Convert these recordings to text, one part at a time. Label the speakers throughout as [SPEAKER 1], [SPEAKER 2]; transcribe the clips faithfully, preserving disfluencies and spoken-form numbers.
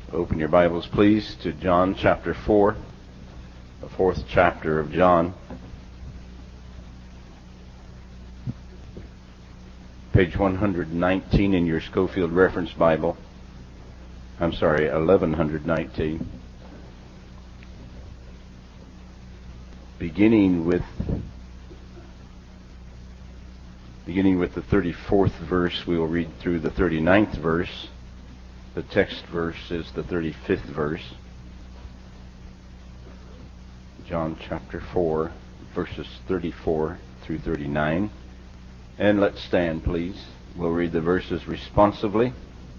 [SPEAKER 1] Open your Bibles, please, to John chapter four, the fourth chapter of John. Page one hundred nineteen in your Scofield Reference Bible. I'm sorry, eleven nineteen. Beginning with beginning with the thirty-fourth verse, we will read through the thirty-ninth verse. The text verse is the thirty-fifth verse. John chapter four, verses thirty-four through thirty-nine. And let's stand, please. We'll read the verses responsively.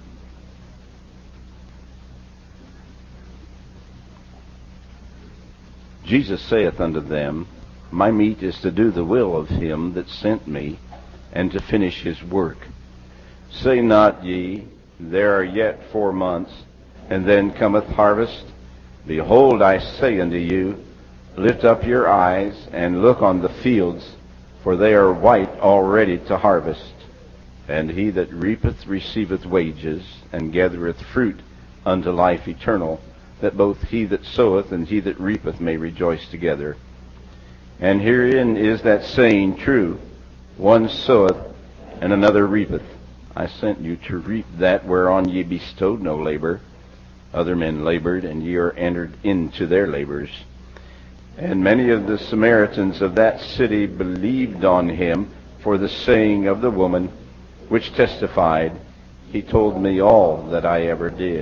[SPEAKER 1] Jesus saith unto them, My meat is to do the will of him that sent me, and to finish his work. Say not ye, There are yet four months, and then cometh harvest? Behold, I say unto you, Lift up your eyes, and look on the fields, for they are white already to harvest. And he that reapeth receiveth wages, and gathereth fruit unto life eternal, that both he that soweth and he that reapeth may rejoice together. And herein is that saying true, One soweth, and another reapeth. I sent you to reap that whereon ye bestowed no labor. Other men labored, and ye are entered into their labors. And many of the Samaritans of that city believed on him for the saying of the woman, which testified, He told me all that I ever did.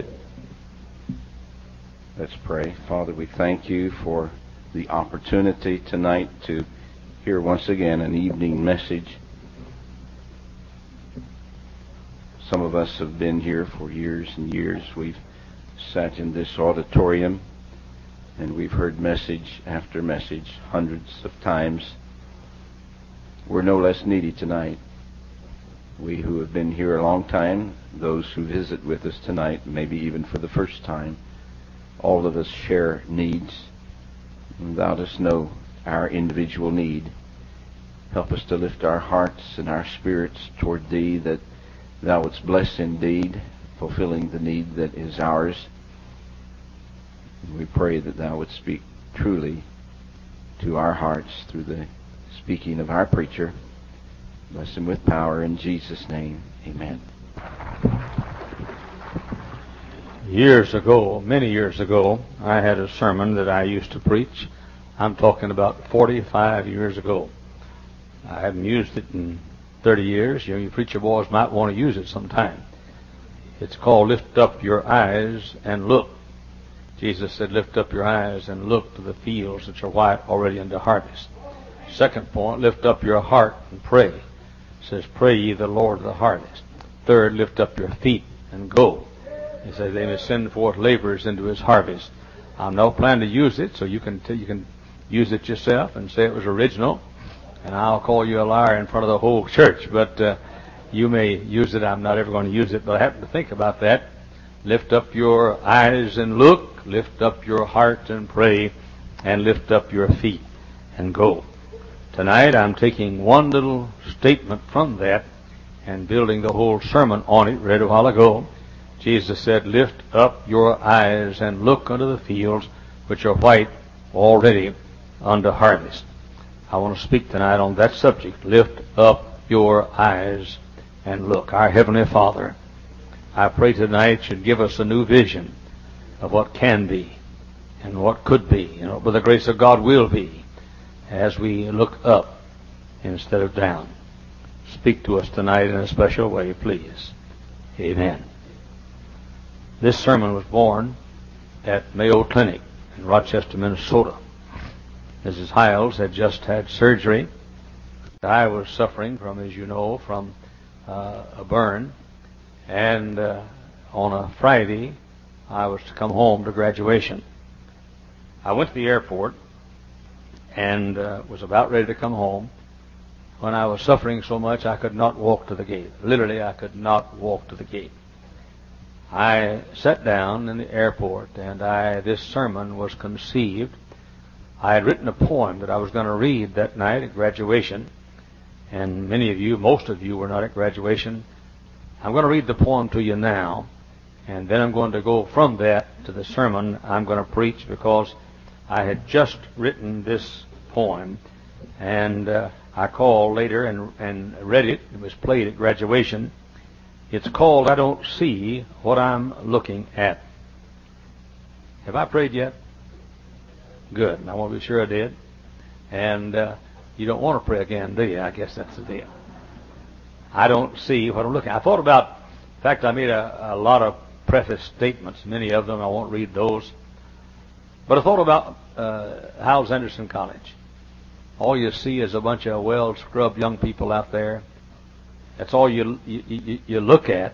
[SPEAKER 1] Let's pray. Father, we thank you for the opportunity tonight to hear once again an evening message. Some of us have been here for years and years. We've sat in this auditorium and we've heard message after message hundreds of times. We're no less needy tonight. We who have been here a long time, those who visit with us tonight, maybe even for the first time, all of us share needs. Thou dost know our individual need. Help us to lift our hearts and our spirits toward Thee, that Thou wouldst bless indeed, fulfilling the need that is ours. And we pray that Thou wouldst speak truly to our hearts through the speaking of our preacher. Bless him with power in Jesus' name. Amen.
[SPEAKER 2] Years ago, many years ago, I had a sermon that I used to preach. I'm talking about forty-five years ago. I haven't used it in thirty years. You know, you preacher boys might want to use it sometime. It's called Lift Up Your Eyes and Look. Jesus said, Lift up your eyes and look to the fields which are white already unto harvest. Second point, lift up your heart and pray. It says, Pray ye the Lord of the harvest. Third, lift up your feet and go. He says, They may send forth laborers into his harvest. I'm not planning to use it, so you can t- you can use it yourself and say it was original. And I'll call you a liar in front of the whole church, but uh, you may use it. I'm not ever going to use it, but I happen to think about that. Lift up your eyes and look, lift up your heart and pray, and lift up your feet and go. Tonight I'm taking one little statement from that and building the whole sermon on it. Read a while ago. Jesus said, Lift up your eyes and look unto the fields which are white already unto harvest. I want to speak tonight on that subject. Lift up your eyes and look. Our Heavenly Father, I pray tonight should give us a new vision of what can be and what could be, and what by the grace of God will be, as we look up instead of down. Speak to us tonight in a special way, please. Amen. This sermon was born at Mayo Clinic in Rochester, Minnesota. Missus Hiles had just had surgery. I was suffering from, as you know, from uh, a burn. And uh, on a Friday, I was to come home to graduation. I went to the airport and uh, was about ready to come home when I was suffering so much I could not walk to the gate. Literally, I could not walk to the gate. I sat down in the airport, and I this sermon was conceived. I had written a poem that I was going to read that night at graduation, and many of you, most of you, were not at graduation. I'm going to read the poem to you now, And then I'm going to go from that to the sermon I'm going to preach, because I had just written this poem, and uh, I called later and, and read it. It was played at graduation. It's called, I Don't See What I'm Looking At. Have I prayed yet? Good. I want to be sure I did. And uh, you don't want to pray again, do you? I guess that's the deal. I don't see what I'm looking at. I thought about, in fact, I made a, a lot of preface statements, many of them. I won't read those. But I thought about uh, Hyles Anderson College. All you see is a bunch of well-scrubbed young people out there. That's all you you, you, you look at.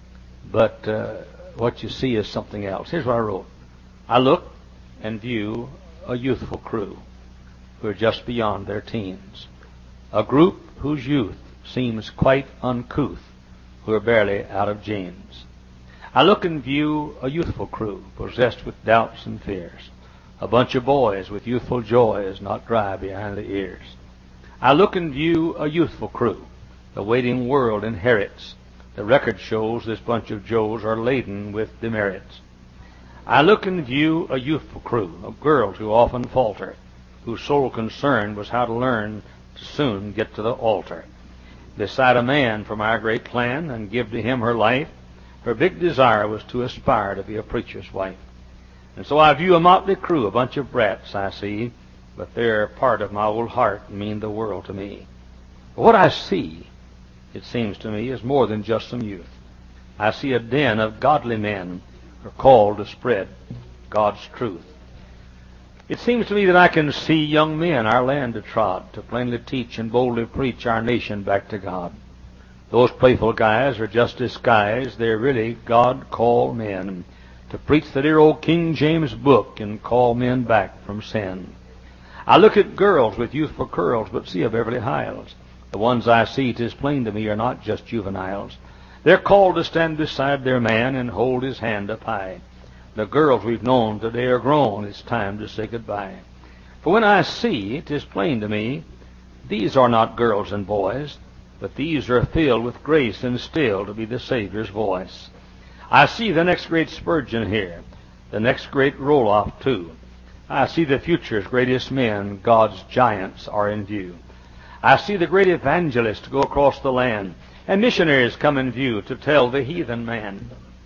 [SPEAKER 2] But uh, what you see is something else. Here's what I wrote. I look and view a youthful crew who are just beyond their teens. A group whose youth seems quite uncouth, who are barely out of jeans. I look and view a youthful crew possessed with doubts and fears. A bunch of boys with youthful joys not dry behind the ears. I look and view a youthful crew the waiting world inherits. The record shows this bunch of Joes are laden with demerits. I look and view a youthful crew of girls who often falter, whose sole concern was how to learn to soon get to the altar. Beside a man from our great clan and give to him her life, her big desire was to aspire to be a preacher's wife. And so I view a motley crew, a bunch of brats I see, but they're part of my old heart and mean the world to me. But what I see, it seems to me, is more than just some youth. I see a den of godly men who are called to spread God's truth. It seems to me that I can see young men our land to trod, to plainly teach and boldly preach our nation back to God. Those playful guys are just disguised. They're really God-called men to preach the dear old King James book and call men back from sin. I look at girls with youthful curls, but see a Beverly Hyles. The ones I see, 'tis plain to me, are not just juveniles. They're called to stand beside their man and hold his hand up high. The girls we've known today are grown. It's time to say goodbye. For when I see, 'tis plain to me, these are not girls and boys, but these are filled with grace and still to be the Savior's voice. I see the next great Spurgeon here, the next great Roloff too. I see the future's greatest men, God's giants, are in view. I see the great evangelists go across the land, and missionaries come in view to tell the heathen man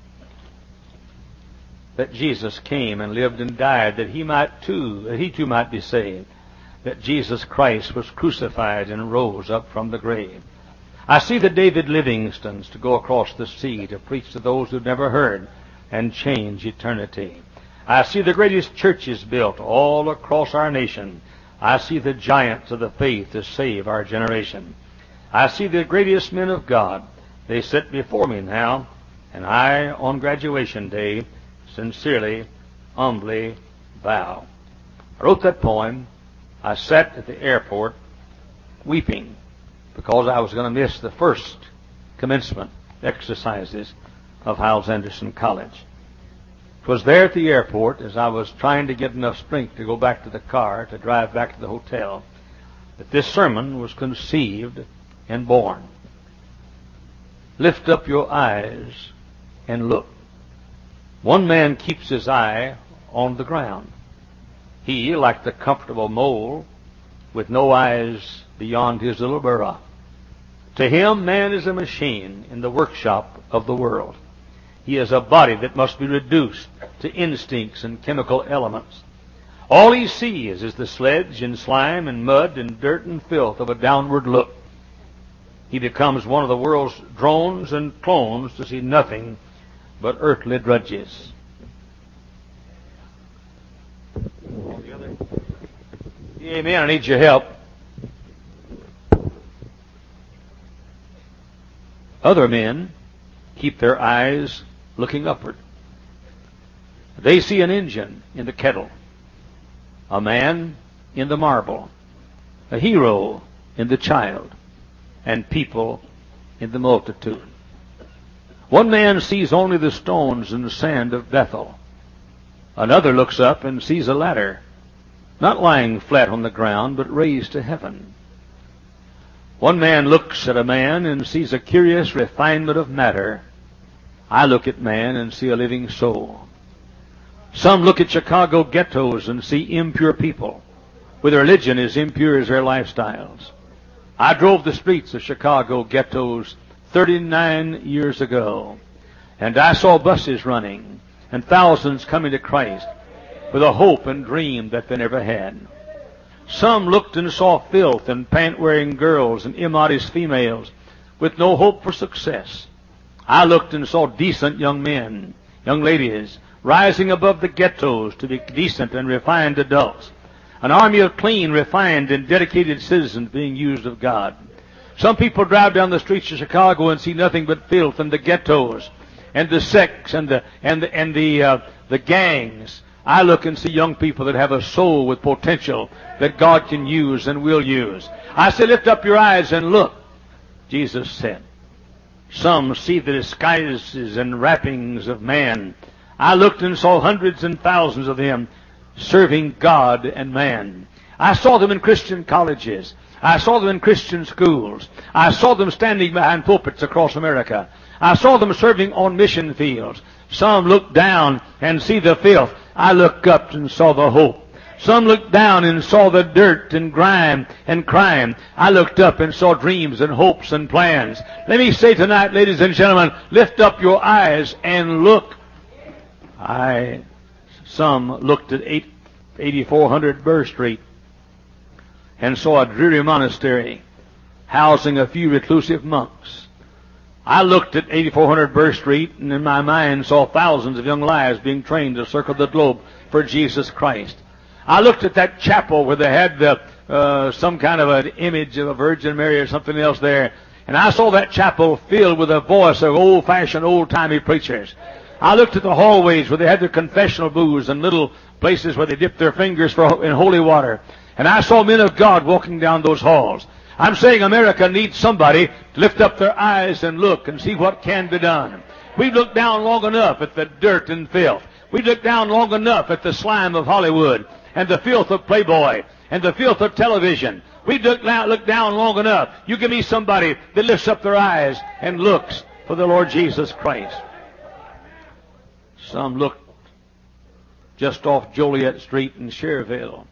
[SPEAKER 2] that Jesus came and lived and died, that he might too, that he too might be saved, that Jesus Christ was crucified and rose up from the grave. I see the David Livingstons to go across the sea to preach to those who've never heard and change eternity. I see the greatest churches built all across our nation. I see the giants of the faith to save our generation. I see the greatest men of God. They sit before me now, and I, on graduation day, sincerely, humbly bow. I wrote that poem. I sat at the airport weeping because I was going to miss the first commencement exercises of Hyles Anderson College. It was there at the airport, as I was trying to get enough strength to go back to the car, to drive back to the hotel, that this sermon was conceived and born. Lift up your eyes and look. One man keeps his eye on the ground. He, like the comfortable mole, with no eyes beyond his little burrow. To him, man is a machine in the workshop of the world. He is a body that must be reduced to instincts and chemical elements. All he sees is the sledge and slime and mud and dirt and filth of a downward look. He becomes one of the world's drones and clones to see nothing but earthly drudges. Amen. I need your help. Other men keep their eyes looking upward. They see an engine in the kettle, a man in the marble, a hero in the child, and people in the multitude. One man sees only the stones and the sand of Bethel. Another looks up and sees a ladder, not lying flat on the ground, but raised to heaven. One man looks at a man and sees a curious refinement of matter. I look at man and see a living soul. Some look at Chicago ghettos and see impure people, with religion as impure as their lifestyles. I drove the streets of Chicago ghettos thirty-nine years ago, and I saw buses running and thousands coming to Christ with a hope and dream that they never had. Some looked and saw filth and pant-wearing girls and immodest females with no hope for success. I looked and saw decent young men, young ladies, rising above the ghettos to be decent and refined adults. An army of clean, refined, and dedicated citizens being used of God. Some people drive down the streets of Chicago and see nothing but filth and the ghettos and the sex and the and the and the uh, the gangs. I look and see young people that have a soul with potential that God can use and will use. I say, lift up your eyes and look, Jesus said. Some see the disguises and wrappings of man. I looked and saw hundreds and thousands of them serving God and man. I saw them in Christian colleges. I saw them in Christian schools. I saw them standing behind pulpits across America. I saw them serving on mission fields. Some look down and see the filth. I look up and saw the hope. Some looked down and saw the dirt and grime and crime. I looked up and saw dreams and hopes and plans. Let me say tonight, ladies and gentlemen, lift up your eyes and look. I, some looked at eighty-four hundred Burr Street and saw a dreary monastery housing a few reclusive monks. I looked at eighty-four hundred Burr Street and in my mind saw thousands of young lives being trained to circle the globe for Jesus Christ. I looked at that chapel where they had the, uh, some kind of an image of a Virgin Mary or something else there, and I saw that chapel filled with a voice of old-fashioned, old-timey preachers. I looked at the hallways where they had their confessional booths and little places where they dipped their fingers for, in holy water. And I saw men of God walking down those halls. I'm saying America needs somebody to lift up their eyes and look and see what can be done. We've looked down long enough at the dirt and filth. We've looked down long enough at the slime of Hollywood and the filth of Playboy and the filth of television. We've looked down long enough. You give me somebody that lifts up their eyes and looks for the Lord Jesus Christ. Some looked just off Joliet Street in Cherville,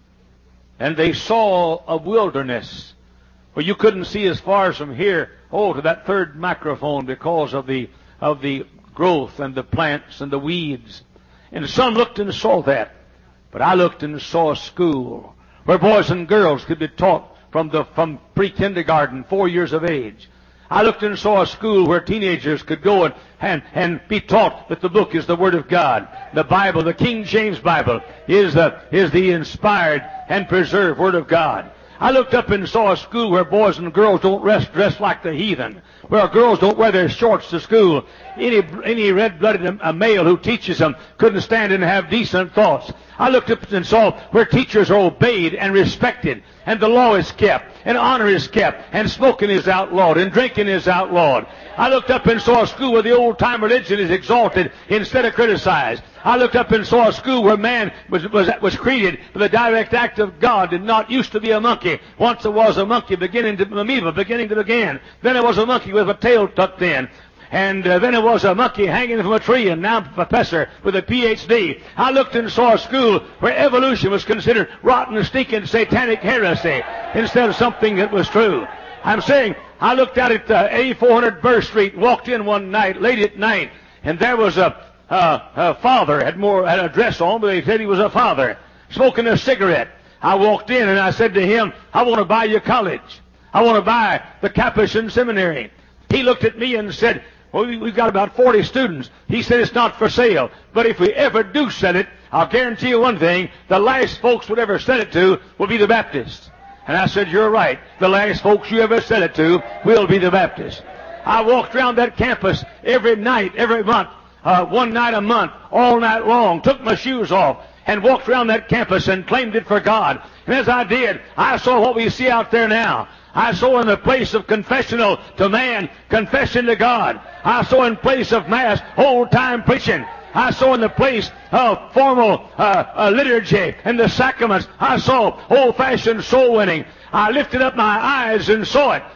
[SPEAKER 2] and they saw a wilderness where you couldn't see as far as from here, oh, to that third microphone because of the of the growth and the plants and the weeds. And some looked and saw that, but I looked and saw a school where boys and girls could be taught from the from pre-kindergarten, four years of age. I looked and saw a school where teenagers could go and, and, and be taught that the book is the Word of God. The Bible, the King James Bible, is the, is the inspired and preserved Word of God. I looked up and saw a school where boys and girls don't dress, dress like the heathen, where girls don't wear their shorts to school. Any, any red-blooded a male who teaches them couldn't stand and have decent thoughts. I looked up and saw where teachers are obeyed and respected, and the law is kept, and honor is kept, and smoking is outlawed, and drinking is outlawed. I looked up and saw a school where the old-time religion is exalted instead of criticized. I looked up and saw a school where man was, was, was created for the direct act of God and not used to be a monkey. Once there was a monkey beginning to amoeba, beginning to begin. Then there was a monkey with a tail tucked in. And uh, then it was a monkey hanging from a tree, and now a professor with a P H D. I looked and saw a school where evolution was considered rotten, stinking, satanic heresy instead of something that was true. I'm saying, I looked out at uh, eighty-four hundred Burr Street, walked in one night, late at night, and there was a, uh, a father, had more had a dress on, but they said he was a father, smoking a cigarette. I walked in and I said to him, I want to buy your college. I want to buy the Capuchin Seminary. He looked at me and said, well, we've got about forty students. He said it's not for sale. But if we ever do sell it, I'll guarantee you one thing, the last folks we'll ever sell it to will be the Baptists. And I said, you're right. The last folks you ever sell it to will be the Baptists. I walked around that campus every night, every month, uh, one night a month, all night long, took my shoes off, and walked around that campus and claimed it for God. And as I did, I saw what we see out there now. I saw in the place of confessional to man, confession to God. I saw in place of mass, old-time preaching. I saw in the place of formal uh, uh, liturgy and the sacraments, I saw old-fashioned soul winning. I lifted up my eyes and saw it.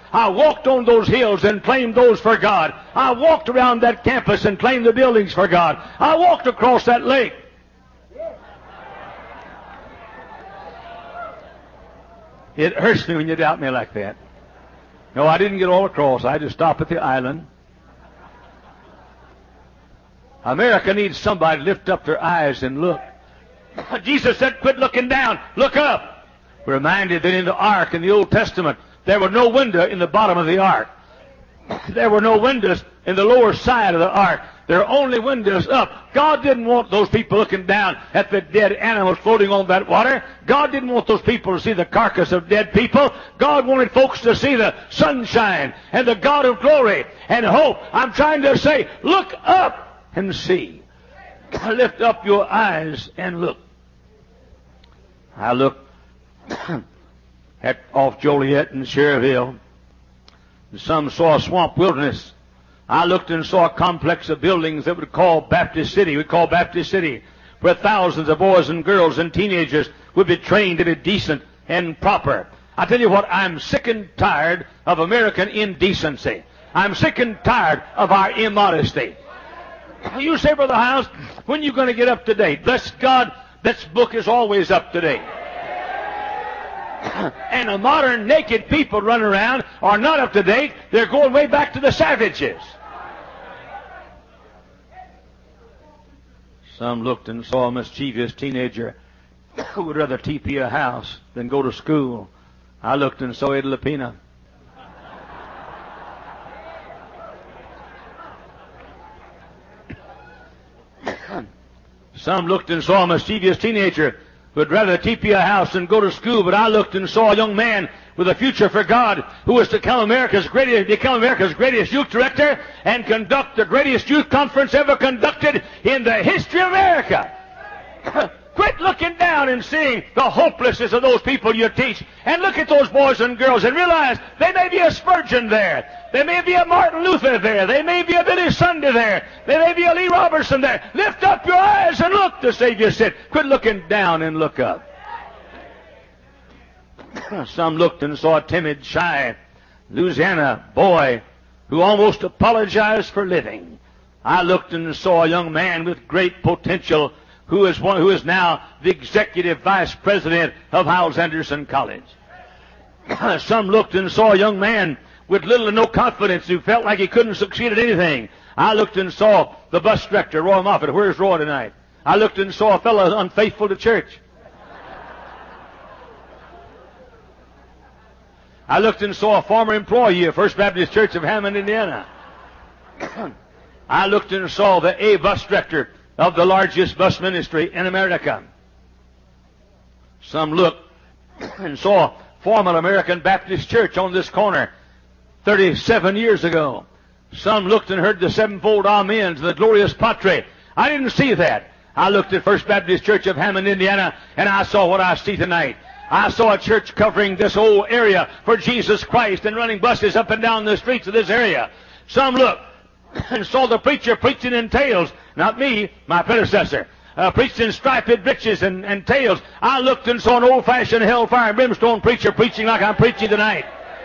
[SPEAKER 2] I walked on those hills and claimed those for God. I walked around that campus and claimed the buildings for God. I walked across that lake. It hurts me when you doubt me like that. No, I didn't get all across. I just stopped at the island. America needs somebody to lift up their eyes and look. Jesus said, quit looking down, look up. We're reminded that in the ark in the Old Testament, there were no window in the bottom of the ark. There were no windows in the lower side of the ark. There are only windows up. God didn't want those people looking down at the dead animals floating on that water. God didn't want those people to see the carcass of dead people. God wanted folks to see the sunshine and the God of glory and hope. I'm trying to say, look up and see. Lift up your eyes and look. I looked at off Joliet and Cherville. Some saw a swamp wilderness. I looked and saw a complex of buildings that would call Baptist City. We call Baptist City, where thousands of boys and girls and teenagers would be trained to be decent and proper. I tell you what, I'm sick and tired of American indecency. I'm sick and tired of our immodesty. You say, Brother Hiles, when are you going to get up to date? Bless God, this book is always up to date. And the modern naked people running around are not up to date. They're going way back to the savages. Some looked and saw a mischievous teenager who would rather T P a house than go to school. I looked and saw Ed Lapina. Some looked and saw a mischievous teenager who would rather T P a house than go to school, but I looked and saw a young man with a future for God who was to become America's greatest, become America's greatest youth director and conduct the greatest youth conference ever conducted in the history of America. Quit looking down and seeing the hopelessness of those people you teach, and look at those boys and girls and realize there may be a Spurgeon there. There may be a Martin Luther there. There may be a Billy Sunday there. There may be a Lee Robertson there. Lift up your eyes and look, the Savior said. Quit looking down and look up. Some looked and saw a timid, shy Louisiana boy who almost apologized for living. I looked and saw a young man with great potential who is one who is now the executive vice president of Hyles Anderson College. Some looked and saw a young man with little or no confidence who felt like he couldn't succeed at anything. I looked and saw the bus director, Roy Moffett. Where's Roy tonight? I looked and saw a fellow unfaithful to church. I looked and saw a former employee of First Baptist Church of Hammond, Indiana. I looked and saw the A bus director of the largest bus ministry in America. Some looked and saw former American Baptist Church on this corner thirty-seven years ago. Some looked and heard the sevenfold amens, the glorious Patre. I didn't see that. I looked at First Baptist Church of Hammond, Indiana, and I saw what I see tonight. I saw a church covering this whole area for Jesus Christ and running buses up and down the streets of this area. Some looked and saw the preacher preaching in tails. Not me, my predecessor. Uh, preached in striped breeches and, and tails. I looked and saw an old-fashioned hellfire and brimstone preacher preaching like I'm preaching tonight.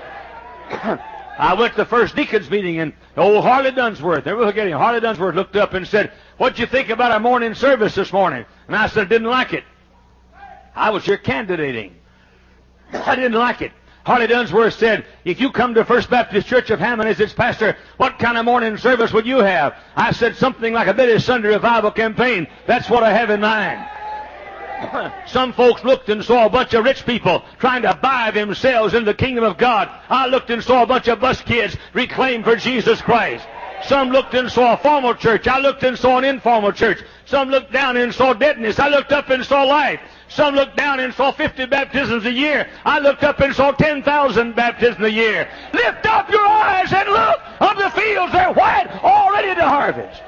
[SPEAKER 2] I went to the first deacons meeting, and old Harley Dunsworth, never forget him, Harley Dunsworth looked up and said, "What'd you think about our morning service this morning?" And I said, "I didn't like it." I was here candidating. I didn't like it. Harley Dunsworth said, "If you come to First Baptist Church of Hammond as its pastor, what kind of morning service would you have?" I said, "Something like a Billy Sunday revival campaign. That's what I have in mind." Some folks looked and saw a bunch of rich people trying to buy themselves in the kingdom of God. I looked and saw a bunch of bus kids reclaimed for Jesus Christ. Some looked and saw a formal church. I looked and saw an informal church. Some looked down and saw deadness. I looked up and saw life. Some looked down and saw fifty baptisms a year. I looked up and saw ten thousand baptisms a year. Lift up your eyes and look. Of the fields, they're white, all ready to harvest.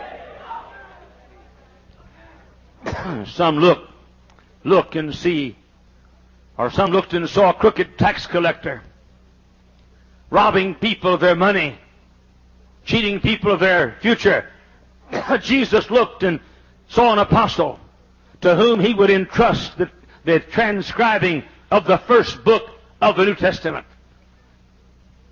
[SPEAKER 2] Some look, look and see, or some looked and saw a crooked tax collector robbing people of their money, cheating people of their future. Jesus looked and saw an apostle to whom he would entrust the, the transcribing of the first book of the New Testament.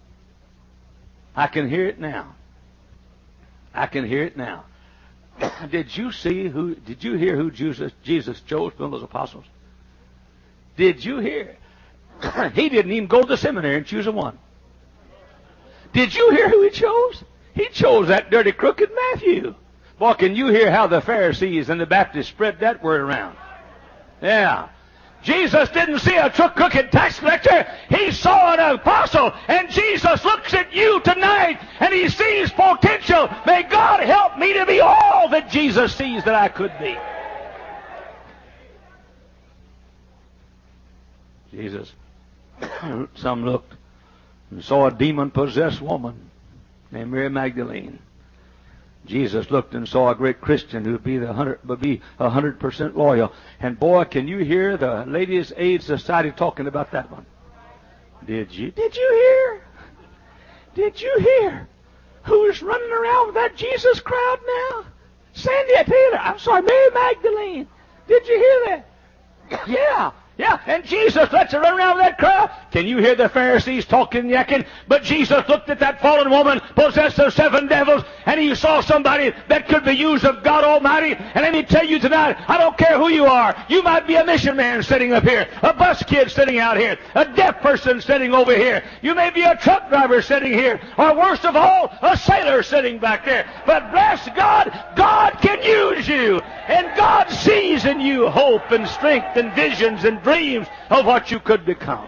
[SPEAKER 2] I can hear it now. I can hear it now. Did you see who, did you hear who Jesus, Jesus chose from those apostles? Did you hear? He didn't even go to the seminary and choose a one. Did you hear who he chose? He chose that dirty, crooked Matthew. Boy, can you hear how the Pharisees and the Baptists spread that word around? Yeah. Jesus didn't see a crooked tax collector. He saw an apostle. And Jesus looks at you tonight and he sees potential. May God help me to be all that Jesus sees that I could be. Jesus, some looked and saw a demon-possessed woman named Mary Magdalene. Jesus looked and saw a great Christian who would be the hundred, would be a hundred percent loyal. And boy, can you hear the Ladies' Aid Society talking about that one? Did you? Did you hear? Did you hear who's running around with that Jesus crowd now? Sandy Taylor. I'm sorry, Mary Magdalene. Did you hear that? Yeah. Yeah, and Jesus lets her run around with that crowd. Can you hear the Pharisees talking and yakking? But Jesus looked at that fallen woman possessed of seven devils, and he saw somebody that could be used of God Almighty. And let me tell you tonight, I don't care who you are. You might be a mission man sitting up here, a bus kid sitting out here, a deaf person sitting over here. You may be a truck driver sitting here, or worst of all, a sailor sitting back there. But bless God, God can use you. And God sees in you hope and strength and visions and dreams of what you could become.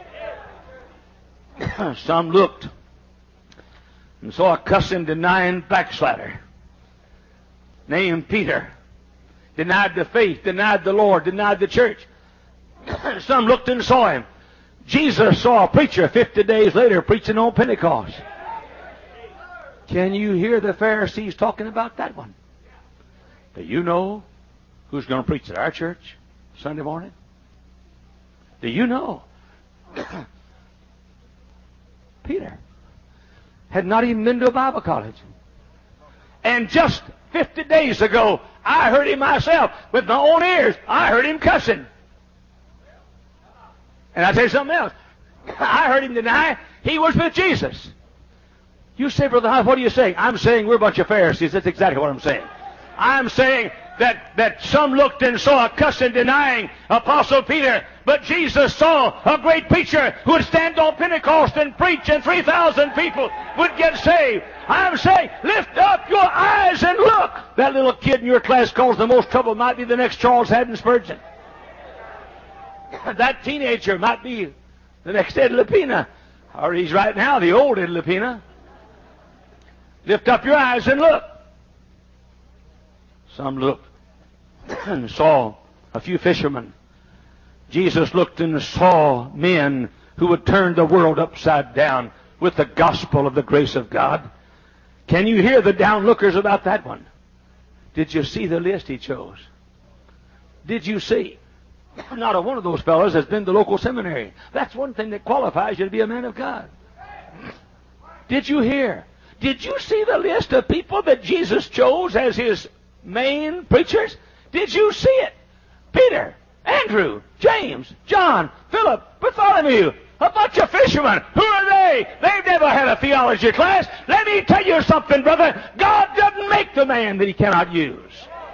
[SPEAKER 2] Some looked and saw a cussing, denying backslider named Peter. Denied the faith, denied the Lord, denied the church. Some looked and saw him. Jesus saw a preacher fifty days later preaching on Pentecost. Can you hear the Pharisees talking about that one? Do you know who's going to preach at our church Sunday morning? Do you know? Peter had not even been to a Bible college. And just fifty days ago, I heard him myself with my own ears. I heard him cussing. And I tell you something else. I heard him deny he was with Jesus. You say, Brother Hodge, what are you saying? I'm saying we're a bunch of Pharisees. That's exactly what I'm saying. I'm saying that, that some looked and saw a cussing, denying Apostle Peter, but Jesus saw a great preacher who would stand on Pentecost and preach, and three thousand people would get saved. I'm saying, lift up your eyes and look. That little kid in your class caused the most trouble might be the next Charles Haddon Spurgeon. That teenager might be the next Ed Lapina, or he's right now the old Ed Lapina. Lift up your eyes and look. Some looked and saw a few fishermen. Jesus looked and saw men who would turn the world upside down with the gospel of the grace of God. Can you hear the downlookers about that one? Did you see the list he chose? Did you see? Not a one of those fellows has been to local seminary. That's one thing that qualifies you to be a man of God. Did you hear? Did you see the list of people that Jesus chose as his main preachers? Did you see it? Peter, Andrew, James, John, Philip, Bartholomew, a bunch of fishermen. Who are they? They've never had a theology class. Let me tell you something, brother. God doesn't make the man that he cannot use.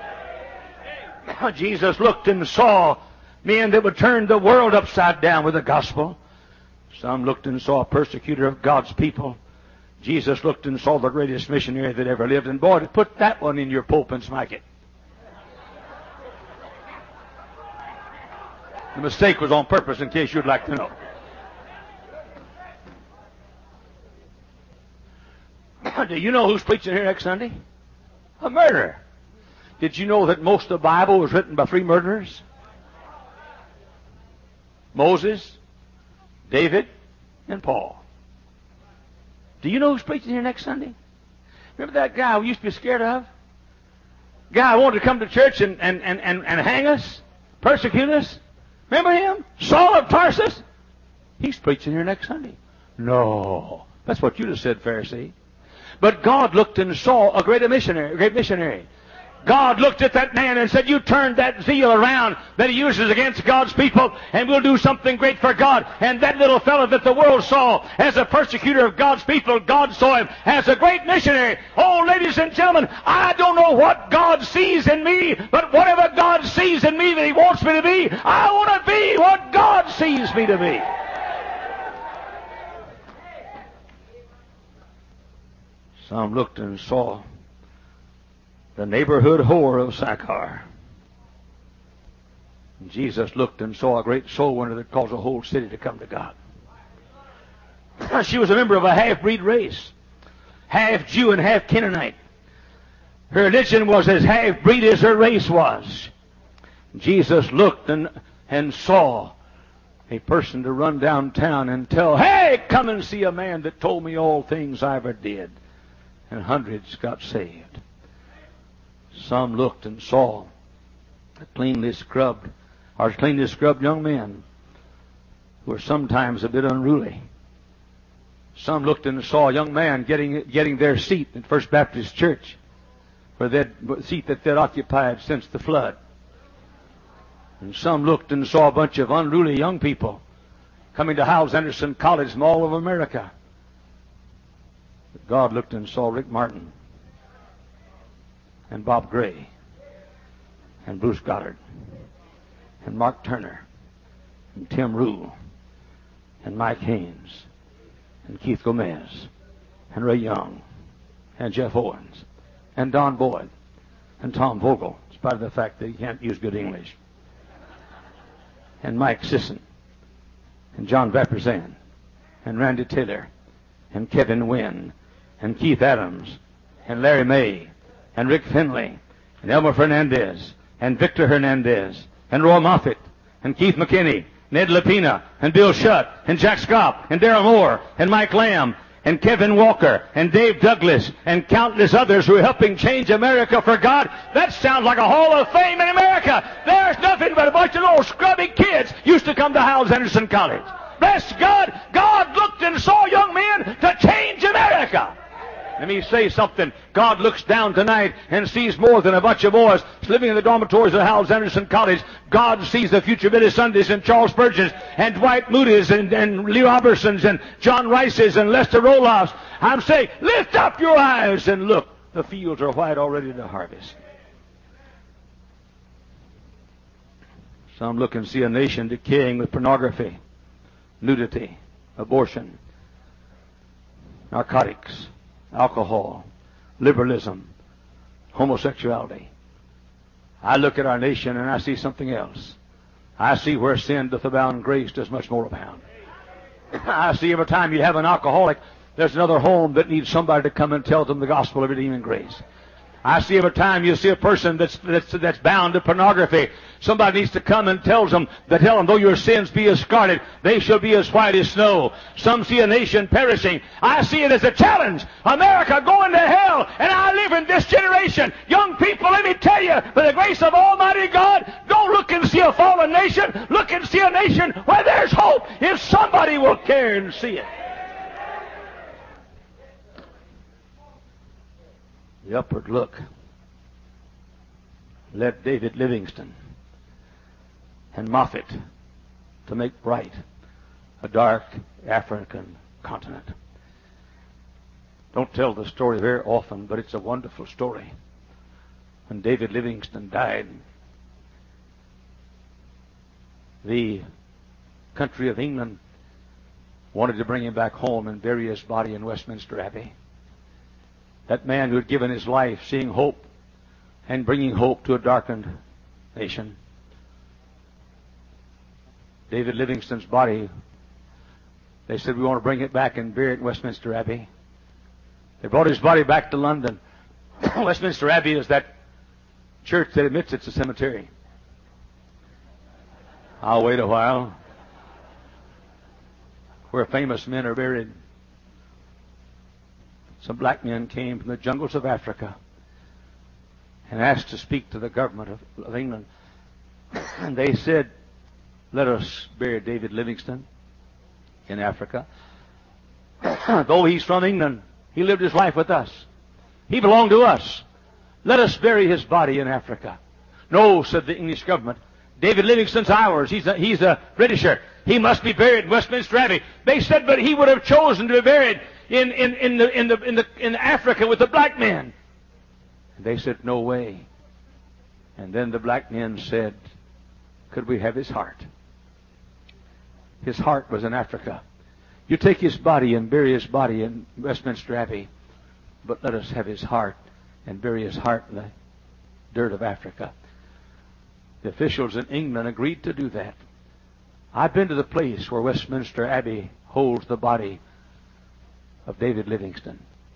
[SPEAKER 2] Jesus looked and saw men that would turn the world upside down with the gospel. Some looked and saw a persecutor of God's people. Jesus looked and saw the greatest missionary that ever lived. And boy, put that one in your pulpit and smike it. The mistake was on purpose in case you'd like to know. Do you know who's preaching here next Sunday? A murderer. Did you know that most of the Bible was written by three murderers? Moses, David, and Paul. Do you know who's preaching here next Sunday? Remember that guy we used to be scared of? Guy who wanted to come to church and, and, and, and, and hang us, persecute us? Remember him? Saul of Tarsus? He's preaching here next Sunday. No. That's what you just said, Pharisee. But God looked and saw a great missionary, a great missionary. God looked at that man and said, you turned that zeal around that he uses against God's people, and we'll do something great for God. And that little fellow that the world saw as a persecutor of God's people, God saw him as a great missionary. Oh, ladies and gentlemen, I don't know what God sees in me, but whatever God sees in me that he wants me to be, I want to be what God sees me to be. Some looked and saw the neighborhood whore of Sychar. And Jesus looked and saw a great soul winner that caused a whole city to come to God. She was a member of a half-breed race, half Jew and half Canaanite. Her religion was as half-breed as her race was. Jesus looked and, and saw a person to run downtown and tell, hey, come and see a man that told me all things I ever did. And hundreds got saved. Some looked and saw a cleanly scrubbed, or cleanly scrubbed young men who were sometimes a bit unruly. Some looked and saw a young man getting getting their seat at First Baptist Church, for that seat that they'd occupied since the flood. And some looked and saw a bunch of unruly young people coming to Hyles Anderson College from all over America. But God looked and saw Rick Martin and Bob Gray and Bruce Goddard and Mark Turner and Tim Rule and Mike Haynes and Keith Gomez and Ray Young and Jeff Owens and Don Boyd and Tom Vogel, in spite of the fact that he can't use good English, and Mike Sisson and John Vapurzian and Randy Taylor and Kevin Wynn and Keith Adams and Larry May and Rick Finley and Elmer Fernandez and Victor Hernandez and Roy Moffitt and Keith McKinney, Ned Lapina and Bill Shutt and Jack Scott and Darrell Moore and Mike Lamb and Kevin Walker and Dave Douglas and countless others who are helping change America for God. That sounds like a Hall of Fame in America. There's nothing but a bunch of little scrubby kids used to come to Hyles Anderson College. Bless God, God looked and saw young men to change America. Let me say something. God looks down tonight and sees more than a bunch of boys living in the dormitories of Hyles Anderson College. God sees the future Billy Sundays and Charles Spurgeons and Dwight Moody's and, and Lee Robertsons and John Rice's and Lester Roloffs. I'm saying, lift up your eyes and look. The fields are white already to harvest. Some look and see a nation decaying with pornography, nudity, abortion, narcotics, alcohol, liberalism, homosexuality. I look at our nation and I see something else. I see where sin doth abound, grace does much more abound. I see every time you have an alcoholic, there's another home that needs somebody to come and tell them the gospel of redeeming grace. I see every time you see a person that's, that's, that's bound to pornography, somebody needs to come and tells them, that tell them, though your sins be as scarlet, they shall be as white as snow. Some see a nation perishing. I see it as a challenge. America going to hell, and I live in this generation. Young people, let me tell you, by the grace of Almighty God, don't look and see a fallen nation. Look and see a nation where there's hope, if somebody will care and see it. The upward look led David Livingstone and Moffat to make bright a dark African continent. Don't tell the story very often, but it's a wonderful story. When David Livingstone died, the country of England wanted to bring him back home and bury his body in Westminster Abbey. That man who had given his life seeing hope and bringing hope to a darkened nation. David Livingstone's body, they said, we want to bring it back and bury it in Westminster Abbey. They brought his body back to London. Westminster Abbey is that church that admits it's a cemetery. I'll wait a while. Where famous men are buried. Some black men came from the jungles of Africa and asked to speak to the government of, of England. And they said, let us bury David Livingstone in Africa. Though he's from England, he lived his life with us. He belonged to us. Let us bury his body in Africa. No, said the English government. David Livingstone's ours. He's a, he's a Britisher. He must be buried in Westminster Abbey. They said, but he would have chosen to be buried in, in, in, the, in, the, in, the, in Africa with the black men. And they said, no way. And then the black men said, could we have his heart? His heart was in Africa. You take his body and bury his body in Westminster Abbey, but let us have his heart and bury his heart in the dirt of Africa. The officials in England agreed to do that. I've been to the place where Westminster Abbey holds the body of David Livingstone,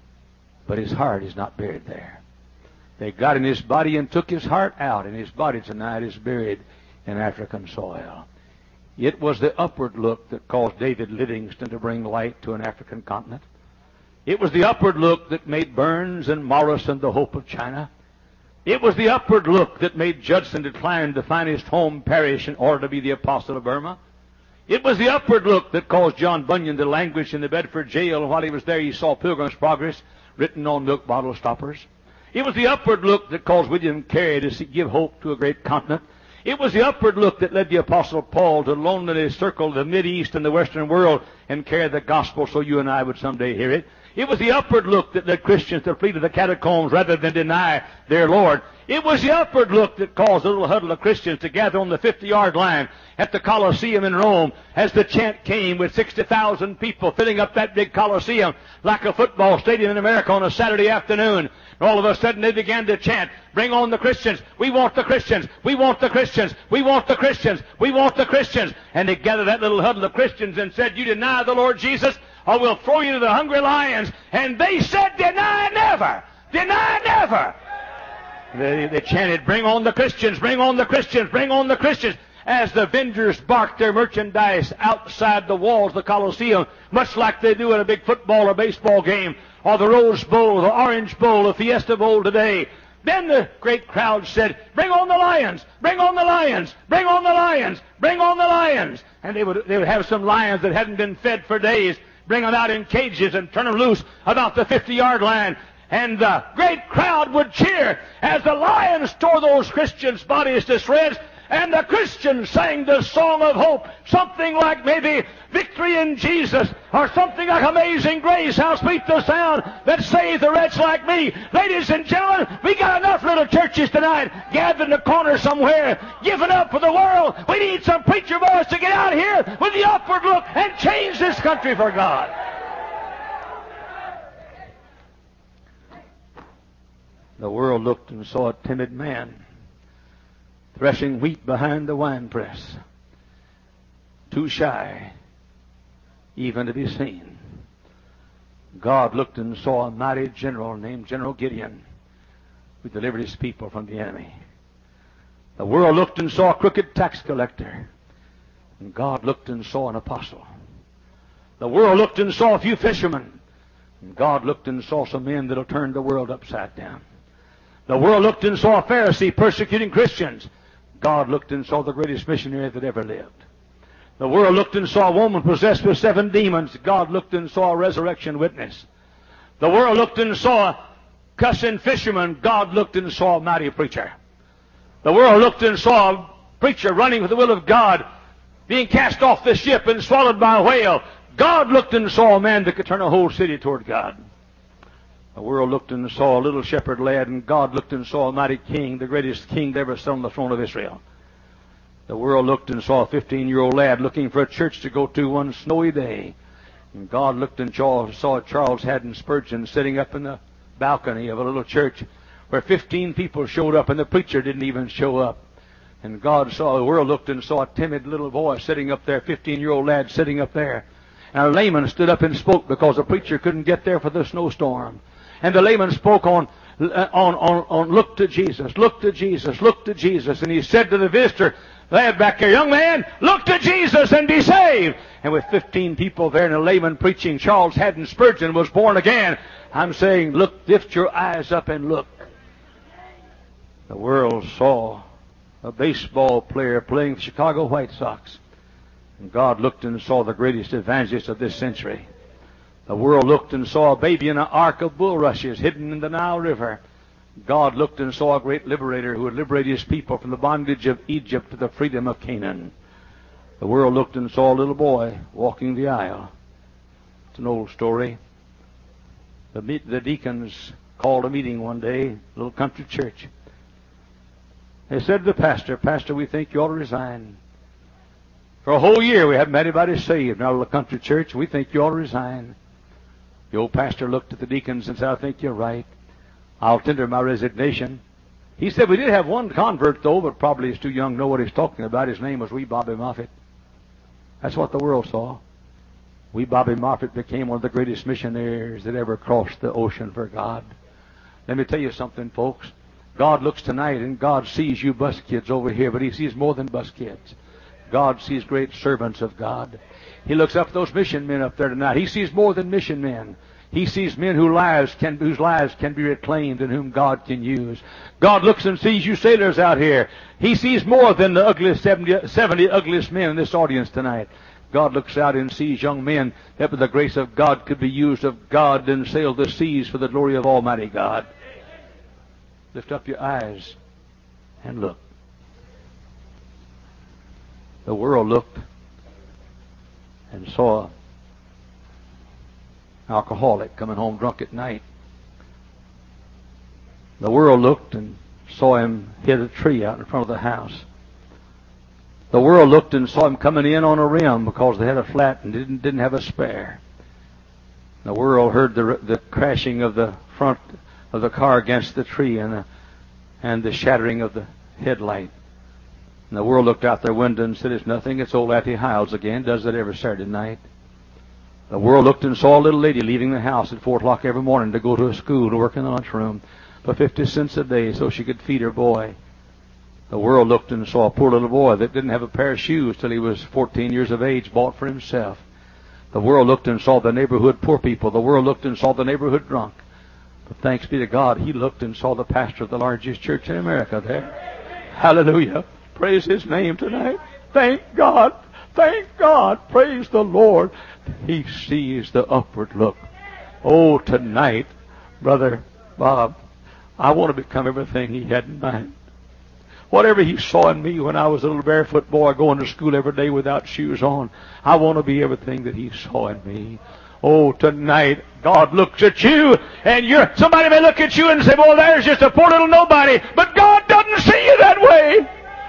[SPEAKER 2] but his heart is not buried there. They got in his body and took his heart out, and his body tonight is buried in African soil. It was the upward look that caused David Livingstone to bring light to an African continent. It was the upward look that made Burns and Morrison the hope of China. It was the upward look that made Judson decline to find his home parish in order to be the apostle of Burma. It was the upward look that caused John Bunyan to languish in the Bedford jail, and while he was there he saw Pilgrim's Progress written on milk bottle stoppers. It was the upward look that caused William Carey to give hope to a great continent. It was the upward look that led the Apostle Paul to lonely circle the Mideast and the Western world and carry the gospel so you and I would someday hear it. It was the upward look that led Christians to flee to the catacombs rather than deny their Lord. It was the upward look that caused a little huddle of Christians to gather on the fifty-yard line at the Colosseum in Rome as the chant came with sixty thousand people filling up that big Colosseum like a football stadium in America on a Saturday afternoon. And all of a sudden they began to chant, bring on the Christians, we want the Christians, we want the Christians, we want the Christians, we want the Christians. And they gathered that little huddle of Christians and said, you deny the Lord Jesus, or we'll throw you to the hungry lions. And they said, deny never, deny never. They, they chanted, bring on the Christians, bring on the Christians, bring on the Christians, as the vendors barked their merchandise outside the walls of the Colosseum, much like they do at a big football or baseball game, or the Rose Bowl, the Orange Bowl, the Fiesta Bowl today. Then the great crowd said, bring on the lions, bring on the lions, bring on the lions, bring on the lions. And they would, they would have some lions that hadn't been fed for days, bring them out in cages and turn them loose about the fifty-yard line. And the great crowd would cheer as the lions tore those Christians' bodies to shreds, and the Christians sang the song of hope, something like maybe Victory in Jesus, or something like Amazing Grace, how sweet the sound that saves a wretch like me. Ladies and gentlemen, we got enough little churches tonight gathered in a corner somewhere, giving up for the world. We need some preacher boys to get out here with the upward look and change this country for God. The world looked and saw a timid man threshing wheat behind the winepress, too shy even to be seen. God looked and saw a mighty general named General Gideon, who delivered his people from the enemy. The world looked and saw a crooked tax collector, and God looked and saw an apostle. The world looked and saw a few fishermen, and God looked and saw some men that'll turn the world upside down. The world looked and saw a Pharisee persecuting Christians. God looked and saw the greatest missionary that ever lived. The world looked and saw a woman possessed with seven demons. God looked and saw a resurrection witness. The world looked and saw a cussing fisherman. God looked and saw a mighty preacher. The world looked and saw a preacher running with the will of God, being cast off the ship and swallowed by a whale. God looked and saw a man that could turn a whole city toward God. The world looked and saw a little shepherd lad, and God looked and saw a mighty king, the greatest king that ever sat on the throne of Israel. The world looked and saw a fifteen-year-old lad looking for a church to go to one snowy day. And God looked and saw, saw Charles Haddon Spurgeon sitting up in the balcony of a little church where fifteen people showed up and the preacher didn't even show up. And God saw, the world looked and saw a timid little boy sitting up there, fifteen-year-old lad sitting up there. And a layman stood up and spoke because the preacher couldn't get there for the snowstorm. And the layman spoke on, on, on, on, look to Jesus, look to Jesus, look to Jesus. And he said to the visitor, lad back here, young man, look to Jesus and be saved. And with fifteen people there and a layman preaching, Charles Haddon Spurgeon was born again. I'm saying, look, lift your eyes up and look. The world saw a baseball player playing the Chicago White Sox. And God looked and saw the greatest evangelist of this century. The world looked and saw a baby in an ark of bulrushes hidden in the Nile River. God looked and saw a great liberator who would liberate his people from the bondage of Egypt to the freedom of Canaan. The world looked and saw a little boy walking the aisle. It's an old story. The, the deacons called a meeting one day, a little country church. They said to the pastor, Pastor, we think you ought to resign. For a whole year we haven't had anybody saved in our little country church. We think you ought to resign. The old pastor looked at the deacons and said, I think you're right. I'll tender my resignation. He said, we did have one convert, though, but probably he's too young to know what he's talking about. His name was Wee Bobby Moffett. That's what the world saw. Wee Bobby Moffett became one of the greatest missionaries that ever crossed the ocean for God. Let me tell you something, folks. God looks tonight, and God sees you bus kids over here, but He sees more than bus kids. God sees great servants of God. He looks up at those mission men up there tonight. He sees more than mission men. He sees men whose lives can, whose lives can be reclaimed and whom God can use. God looks and sees you sailors out here. He sees more than the ugliest seventy, seventy ugliest men in this audience tonight. God looks out and sees young men that with the grace of God could be used of God and sail the seas for the glory of Almighty God. Lift up your eyes and look. The world looked and saw an alcoholic coming home drunk at night. The world looked and saw him hit a tree out in front of the house. The world looked and saw him coming in on a rim because they had a flat and didn't didn't have a spare. The world heard the the crashing of the front of the car against the tree and the, and the shattering of the headlight. And the world looked out their window and said, it's nothing. It's old Auntie Hiles again. Does it every Saturday night. The world looked and saw a little lady leaving the house at four o'clock every morning to go to a school to work in the lunchroom for fifty cents a day so she could feed her boy. The world looked and saw a poor little boy that didn't have a pair of shoes till he was fourteen years of age, bought for himself. The world looked and saw the neighborhood poor people. The world looked and saw the neighborhood drunk. But thanks be to God, He looked and saw the pastor of the largest church in America there. Hallelujah. Praise His name tonight. Thank God. Thank God. Praise the Lord. He sees the upward look. Oh, tonight, Brother Bob, I want to become everything He had in mind. Whatever He saw in me when I was a little barefoot boy going to school every day without shoes on, I want to be everything that He saw in me. Oh, tonight, God looks at you, and you're, somebody may look at you and say, well, there's just a poor little nobody, but God doesn't see you that way.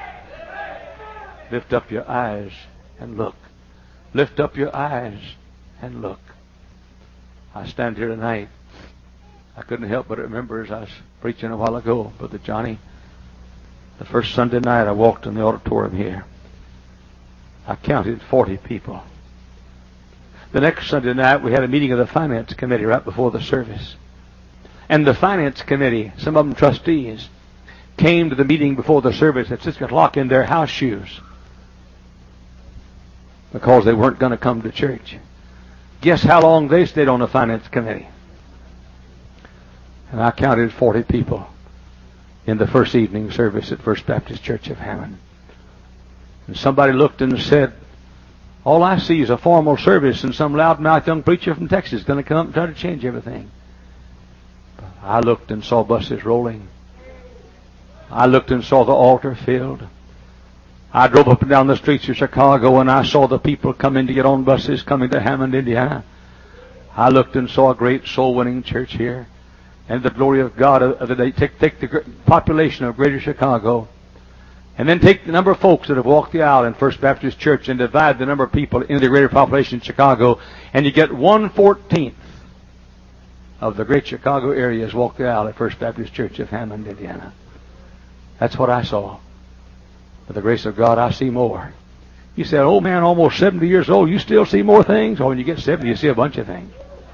[SPEAKER 2] Lift up your eyes and look. Lift up your eyes and look. I stand here tonight. I couldn't help but remember as I was preaching a while ago, Brother Johnny, the first Sunday night I walked in the auditorium here. I counted forty people. The next Sunday night we had a meeting of the finance committee right before the service. And the finance committee, some of them trustees, came to the meeting before the service at six o'clock in their house shoes because they weren't going to come to church. Guess how long they stayed on the finance committee? And I counted forty people in the first evening service at First Baptist Church of Hammond. And somebody looked and said, all I see is a formal service and some loudmouth young preacher from Texas is going to come up and try to change everything. But I looked and saw buses rolling. I looked and saw the altar filled. I drove up and down the streets of Chicago and I saw the people coming to get on buses coming to Hammond, Indiana. I looked and saw a great soul-winning church here. And the glory of God of the day, take, take the population of greater Chicago, and then take the number of folks that have walked the aisle in First Baptist Church and divide the number of people into the greater population of Chicago, and you get one fourteenth of the great Chicago area has walked the aisle at First Baptist Church of Hammond, Indiana. That's what I saw. By the grace of God, I see more. You said, old man, almost seventy years old, you still see more things? Oh, when you get seventy, you see a bunch of things.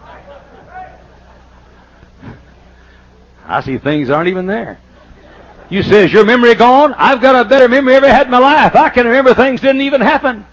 [SPEAKER 2] I see things that aren't even there. You say, is your memory gone? I've got a better memory I've ever had in my life. I can remember things didn't even happen.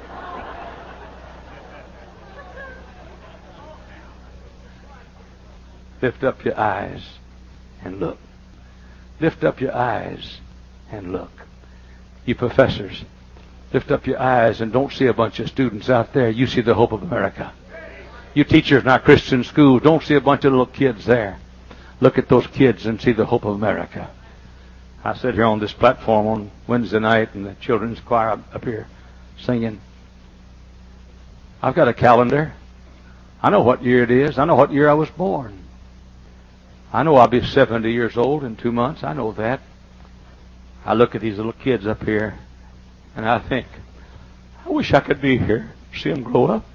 [SPEAKER 2] Lift up your eyes and look. Lift up your eyes and look. You professors, lift up your eyes and don't see a bunch of students out there. You see the hope of America. You teachers in our Christian schools, don't see a bunch of little kids there. look at those kids and see the hope of America. I sit here on this platform on Wednesday night, and the children's choir up, up here singing. I've got a calendar. I know what year it is. I know what year I was born. I know I'll be seventy years old in two months. I know that. I look at these little kids up here, and I think, I wish I could be here, see them grow up.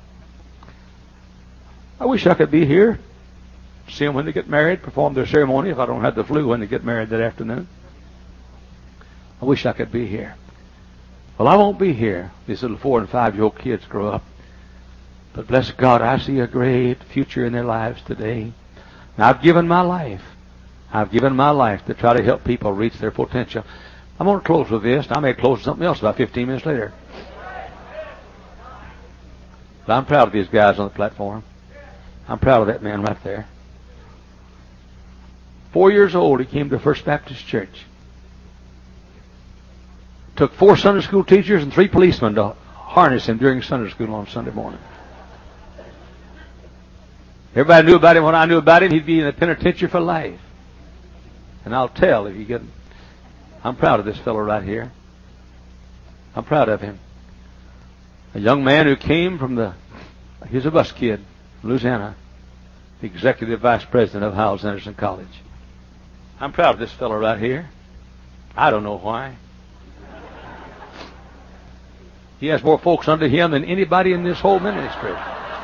[SPEAKER 2] I wish I could be here, see them when they get married, perform their ceremony if I don't have the flu when they get married that afternoon. I wish I could be here. Well, I won't be here. These little four and five-year-old kids grow up. But bless God, I see a great future in their lives today. And I've given my life. I've given my life to try to help people reach their potential. I'm going to close with this. I may close with something else about fifteen minutes later. But I'm proud of these guys on the platform. I'm proud of that man right there. Four years old, he came to First Baptist Church. Took four Sunday school teachers and three policemen to harness him during Sunday school on Sunday morning. Everybody knew about him. When I knew about him, he'd be in the penitentiary for life. And I'll tell if you get him. I'm proud of this fellow right here. I'm proud of him. A young man who came from the, he's a bus kid, Louisiana, the executive vice president of Hyles Anderson College. I'm proud of this fellow right here. I don't know why. He has more folks under him than anybody in this whole ministry.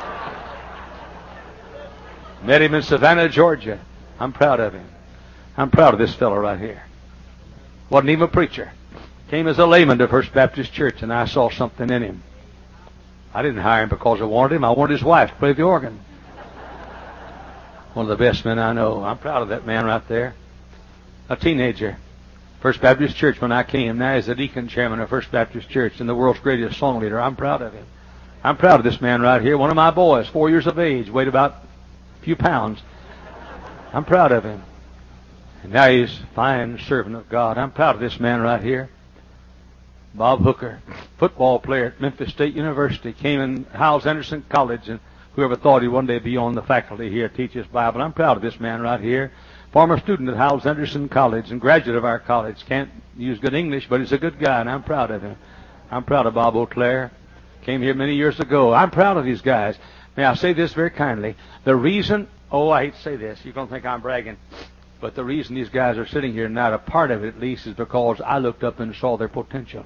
[SPEAKER 2] Met him in Savannah, Georgia. I'm proud of him. I'm proud of this fellow right here. Wasn't even a preacher. Came as a layman to First Baptist Church, and I saw something in him. I didn't hire him because I wanted him. I wanted his wife to play the organ. One of the best men I know. I'm proud of that man right there. A teenager. First Baptist Church when I came. Now he's the deacon chairman of First Baptist Church and the world's greatest song leader. I'm proud of him. I'm proud of this man right here. One of my boys, four years of age, weighed about a few pounds. I'm proud of him. And now he's a fine servant of God. I'm proud of this man right here. Bob Hooker, football player at Memphis State University, came in Hyles Anderson College, and whoever thought he'd one day be on the faculty here, teach his Bible. I'm proud of this man right here. Former student at Hyles Anderson College and graduate of our college. Can't use good English, but he's a good guy, and I'm proud of him. I'm proud of Bob O'Clair. Came here many years ago. I'm proud of these guys. May I say this very kindly? The reason, oh, I hate to say this. You're going to think I'm bragging. But the reason these guys are sitting here tonight, a part of it at least, is because I looked up and saw their potential.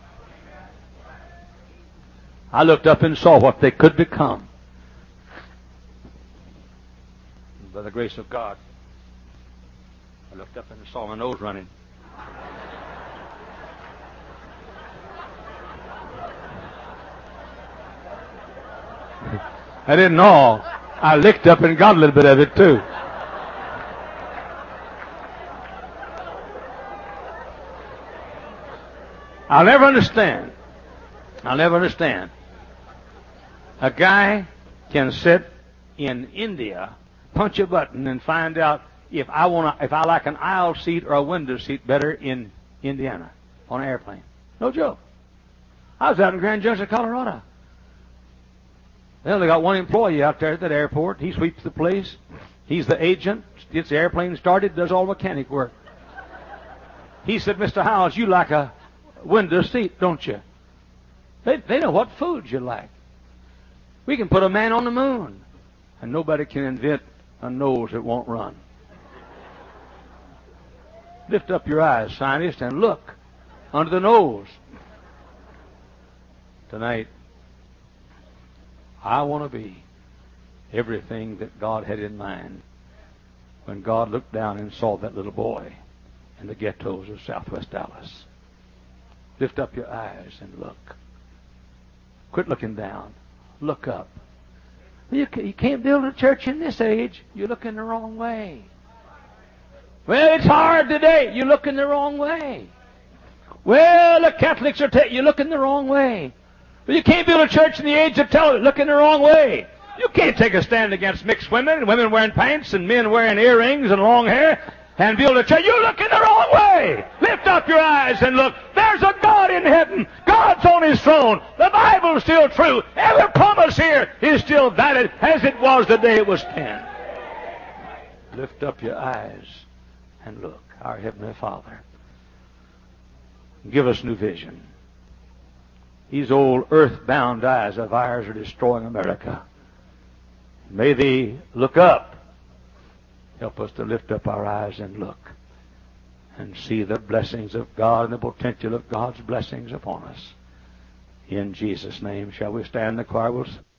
[SPEAKER 2] I looked up and saw what they could become. By the grace of God, I looked up and saw my nose running. I didn't know. I licked up and got a little bit of it too. I'll never understand. I'll never understand. A guy can sit in India, punch a button, and find out if I want to, if I like an aisle seat or a window seat better in Indiana on an airplane. No joke. I was out in Grand Junction, Colorado. They only got one employee out there at that airport. He sweeps the place. He's the agent, gets the airplane started, does all mechanic work. He said, Mister Hyles, you like a window seat, don't you? They, they know what foods you like. We can put a man on the moon, and nobody can invent a nose that won't run. Lift up your eyes, scientist, and look under the nose. Tonight, I want to be everything that God had in mind when God looked down and saw that little boy in the ghettos of Southwest Dallas. Lift up your eyes and look. Quit looking down. Look up. You can't build a church in this age. You're looking the wrong way. Well, it's hard today. You're looking the wrong way. Well, the Catholics are telling you, you're looking the wrong way. Well, you can't build a church in the age of television. Looking the wrong way. You can't take a stand against mixed women and women wearing pants and men wearing earrings and long hair and build a church. You're looking the wrong way. Lift up your eyes and look. There's a God in heaven. God's on His throne. The Bible's still true. Every promise here is still valid as it was the day it was penned. Lift up your eyes and look. Our Heavenly Father, give us new vision. These old earthbound eyes of ours are destroying America. May they look up. Help us to lift up our eyes and look and see the blessings of God and the potential of God's blessings upon us. In Jesus' name, shall we stand? The choir will